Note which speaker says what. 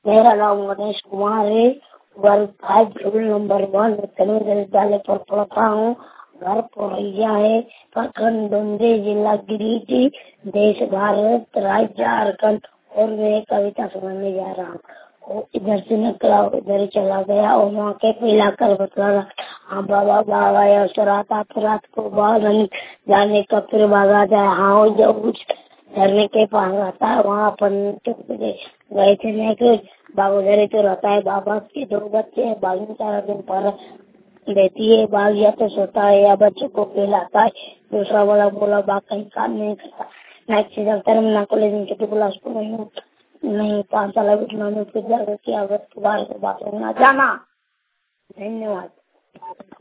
Speaker 1: मेरा नाम गणेश कुमार है। वर्ग 5 रूल नंबर 1 तनुजा विद्यालय पर पढ़ता हूँ। घर पोरैया है, प्रखंड डुमरी, जिला गिरिडीह, देश भारत, राज्य झारखंड। और मैं कविता सुनाने जा रहा हूँ। वो इधर से निकला उधर ही चला गया और वहाँ के पिलाकर बतला हाँ बाबा बाबा रात रात को बाहर जाने का फिर भागा जाए। हाँ जब झरने के पास रहता है वहाँ अपन गए थे। मैं बाबा उधर तो रहता है। बाबा के 2 बच्चे हैं। बाग में 4 दिन पर रहती है। बाघ या तो सोता है या बच्चों को पिलाता है। दूसरा वाला बोला बाघ कहीं काम नहीं करता। नेक्स्ट सीजन कॉलेज में छुट्टी क्लास को नहीं 5 साल उठना में फिर जाकर किया बात होना जाना। धन्यवाद।